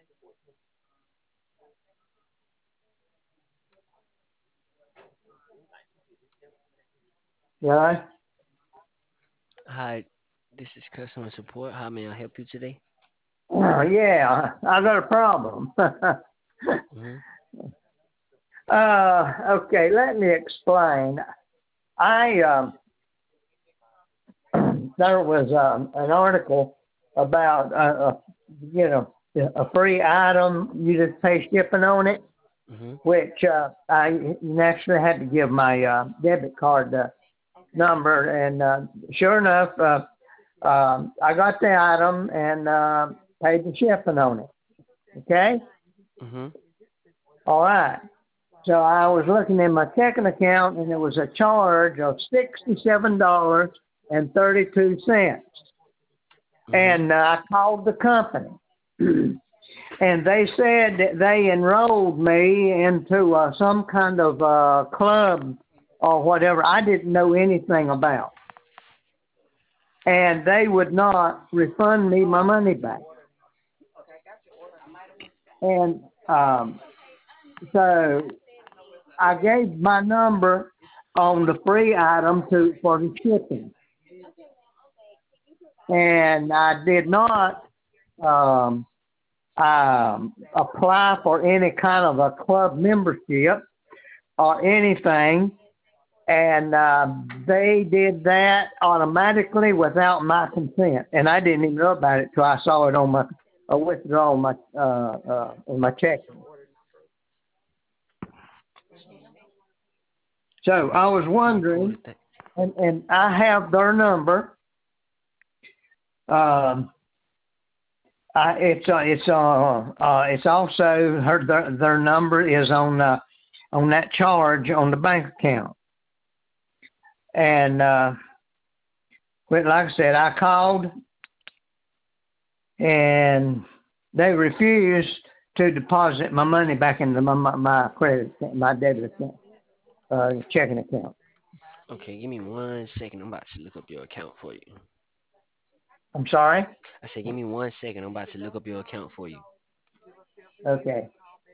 Yeah. Hi, this is customer support. How may I help you today? Yeah, I got a problem. Hmm. Okay, let me explain. I There was an article about you know a free item you just pay shipping on it, Hmm. which I naturally had to give my debit card number, and sure enough, I got the item and paid the shipping on it. Okay, Hmm. all right. So I was looking in my checking account, and there was a charge of $67.32. Hmm. And I called the company, and they said that they enrolled me into some kind of club or whatever I didn't know anything about, and they would not refund me my money back. And so I gave my number on the free item to for the shipping, and I did not um, apply for any kind of a club membership or anything, and they did that automatically without my consent, and I didn't even know about it till I saw it on my withdrawal on my checking. So I was You wondering, reported that. and I have their number. Um, it's also their number is on that charge on the bank account, and but like I said, I called and they refused to deposit my money back into my credit my debit account, checking account. Okay, give me 1 second. I'm about to look up your account for you. I'm sorry. I said, give me 1 second. I'm about to look up your account for you. Okay.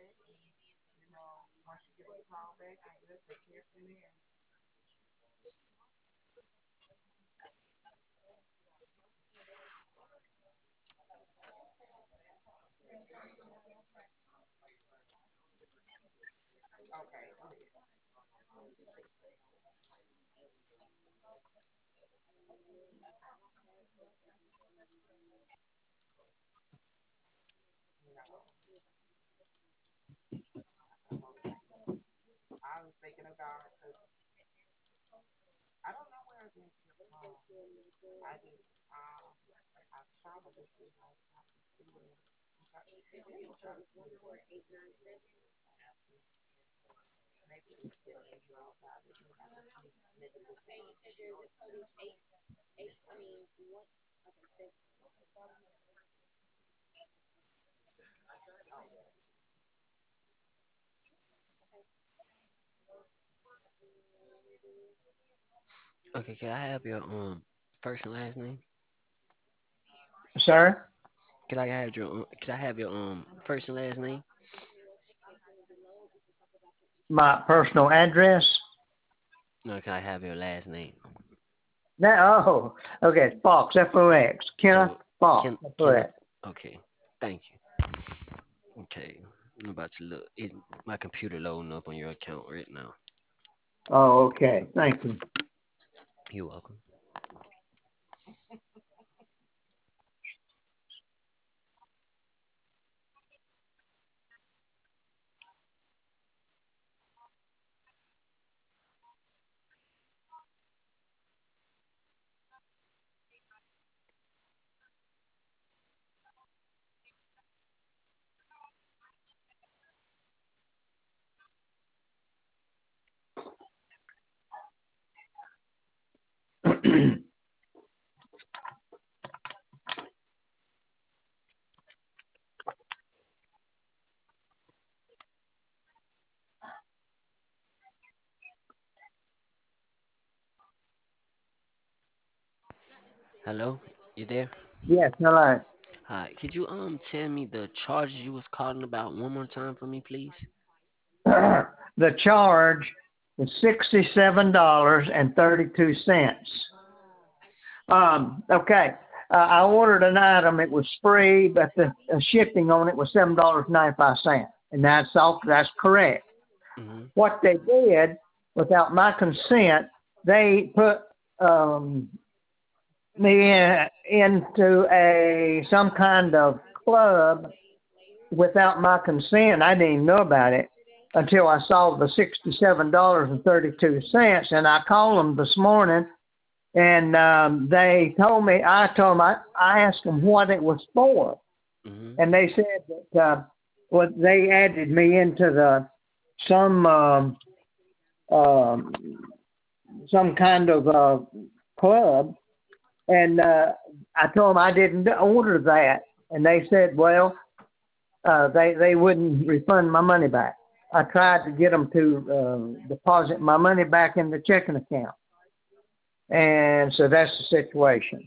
Okay, can I have your first and last name? Sir, Can I have your first and last name? my personal address. No, can I have your last name? That oh, okay. Fox FOX. Kenneth Oh, Fox Kenneth. FOX. Okay, thank you. Okay, I'm about to look. My computer loading up on your account right now. Oh, okay. Thank you. You're welcome. Hello, you there? Yes. Hello. Hi, could you tell me the charges you was calling about one more time for me, please? The charge was $67.32. Okay. I ordered an item. It was free, but the shipping on it was $7.95, and that's correct. Mhm. What they did, without my consent, they put um, me into a some kind of club without my consent. I didn't even know about it until I saw the $67.32, and I called them this morning, and they told me. I told them I asked them what it was for, Mhm. and they said that well, they added me into the some um, some kind of club, and I told them I didn't order that, and they said, well, they wouldn't refund my money back. I tried to get them to deposit my money back in the checking account, and so that's the situation.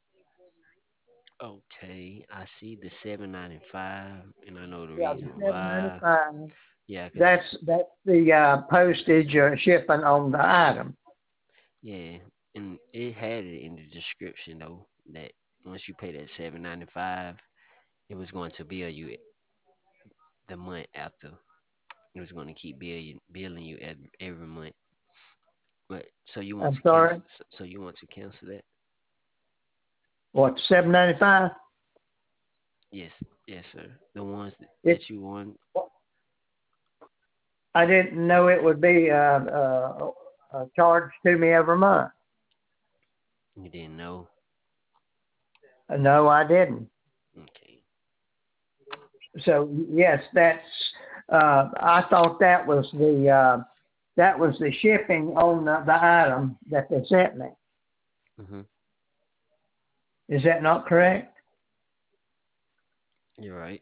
Okay, I see the 7.95, and I know the Yeah, the reason seven ninety why. five. Yeah, cause That's the postage shipping on the item. yeah, and it had it in the description though that once you pay that 7.95, it was going to bill you the month after. It was going to keep billing you every month. But so you want I'm to sorry. cancel? So you want to cancel that? What, 795? Yes, yes, sir. The ones It. that you want. I didn't know it would be charged to me every month. You didn't know. No, I didn't. Okay. So yes, that's. I thought that was the shipping on the item that they sent me. Mhm. Is that not correct? You're right.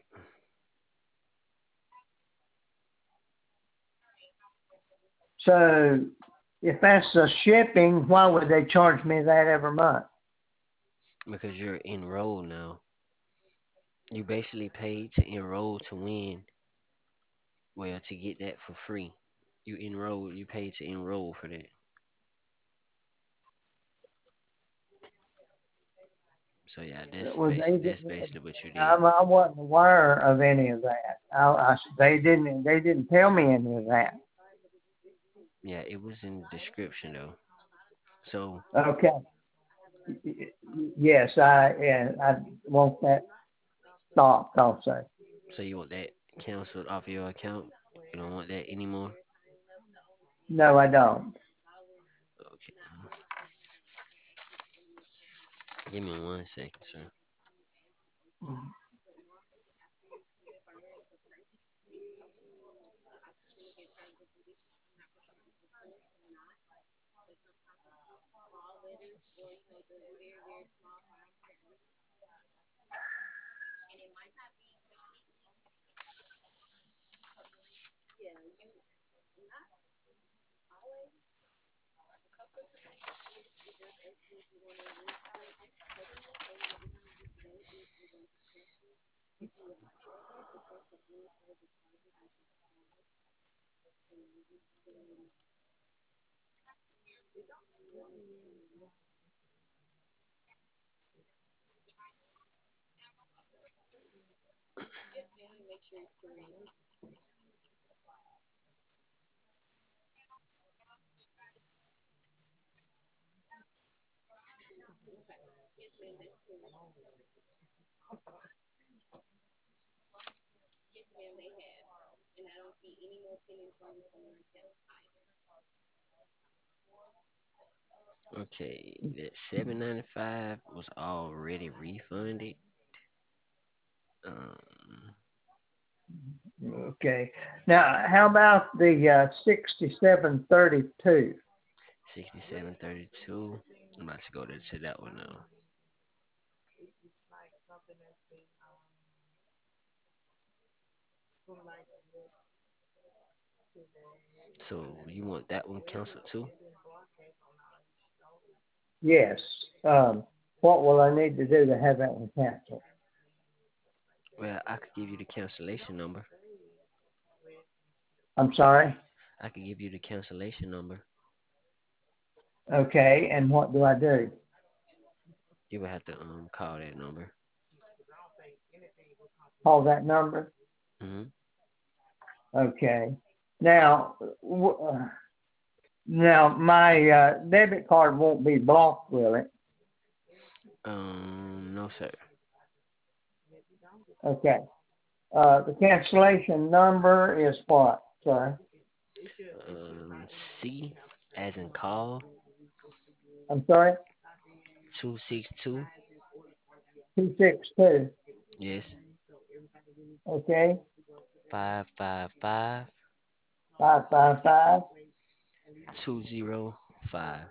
So if that's the shipping, why would they charge me that every month? Because you're enrolled now. You basically paid to enroll to win. Well, to get that for free. You enroll. You paid to enroll for that. So yeah, Was they? that's basically what you did. I wasn't aware of any of that. They didn't tell me any of that. Yeah, it was in the description though. So Okay. Yes, I want that stopped also. so you want that canceled off your account? You don't want that anymore? No, I don't. Okay. Give me 1 second, sir. Okay, that 7.95 was already refunded. Um, Okay. Now, how about the 6732? 67.32. I'm about to go to that one now. So you want that one canceled too? Yes. What will I need to do to have that one canceled? Well, I could give you the cancellation number. I'm sorry. I could give you the cancellation number. Okay, and what do I do? You would have to call that number. Call that number. Mhm. Okay. Now, now my debit card won't be blocked, will it? No, sir. Okay. The cancellation number is what, sir? C as in call I'm sorry. 262. 262. Yes. Okay. 555 555 205.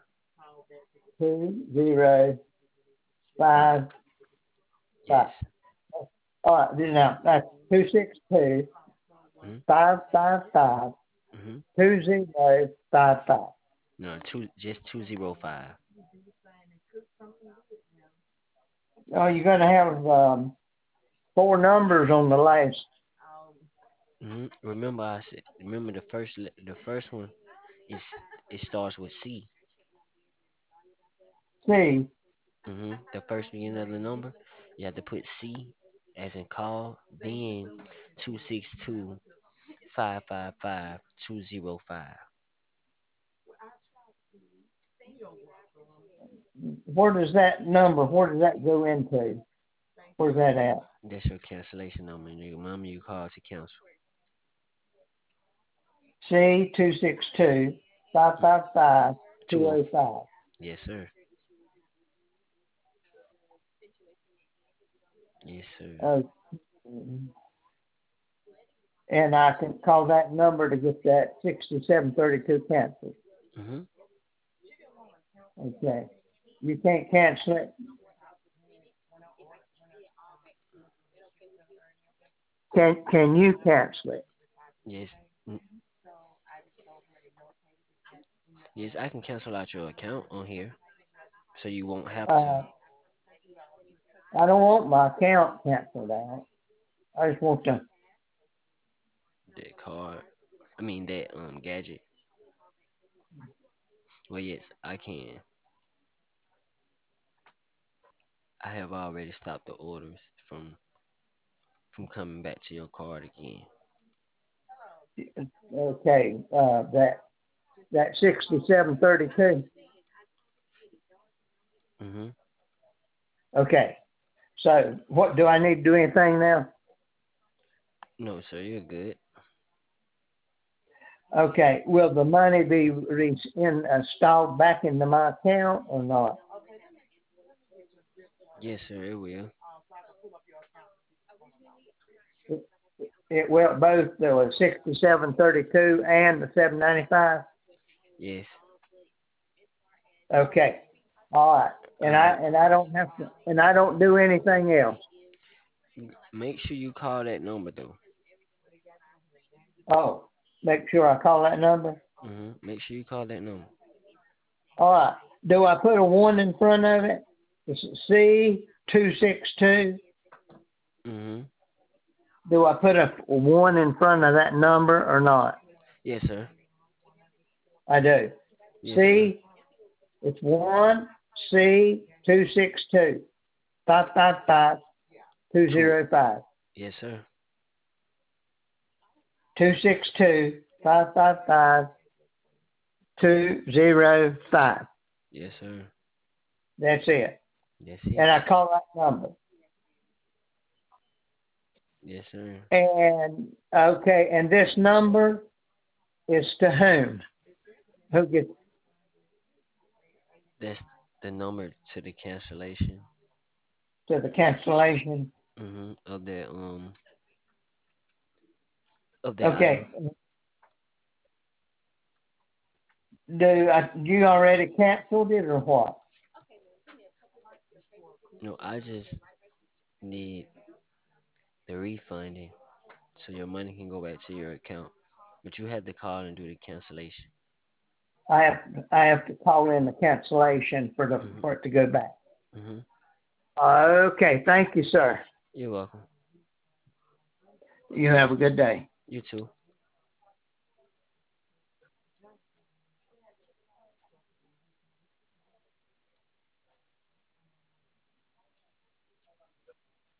2055. Yes. All right. Now that's 262 Mhm. 555 Mhm. 2055. No, just 205. Oh, you're gonna have four numbers on the last Remember I said. Remember the first one is it starts with C. C. The first beginning of the number, you have to put C as in call, then 262 555 205. Where does that number? Where does that go into? Where's that at? That's your cancellation number. And your mama you call to cancel. C 262 555 20. 205. Yes, sir. Yes, sir. Oh, and I can call that number to get that 6732 canceled. hmm Okay. You can't cancel it. Can you cancel it? Yes. Mm, Yes, I can cancel out your account on here, so you won't have to. Uh, I don't want my account canceled out. I just want to. That card. I mean that gadget. Well, yes, I can. I have already stopped the orders from coming back to your card again. Okay. That 6732. hmm Okay. So what do I need to do anything now? No, sir, you're good. Okay. Will the money be installed back into my account or not? Yes, sir, it will. It, it will both the 6732 and the 795. Yes. Okay. All right. All And right. I don't have to and I don't do anything else. Make sure you call that number though. Oh, make sure I call that number. Make sure you call that number. All right. Do I put a one in front of it? It's C262. hmm Do I put a one in front of that number or not? Yes, sir. I do. Yes, sir. C, it's one C262 555 Two. 205. Yes, sir. 262 555 205. Yes, sir. That's it. That's it. And I call that number. Yes, sir. And okay, and this number is to whom? Who gets That's the number to the cancellation. to the cancellation? Of that of that item. Okay. You already canceled it or what? No, I just need the refunding so your money can go back to your account. But you have to call and do the cancellation. I have to call in the cancellation hmm for it to go back. hmm Okay, thank you, sir. You're welcome. You have a good day. You too.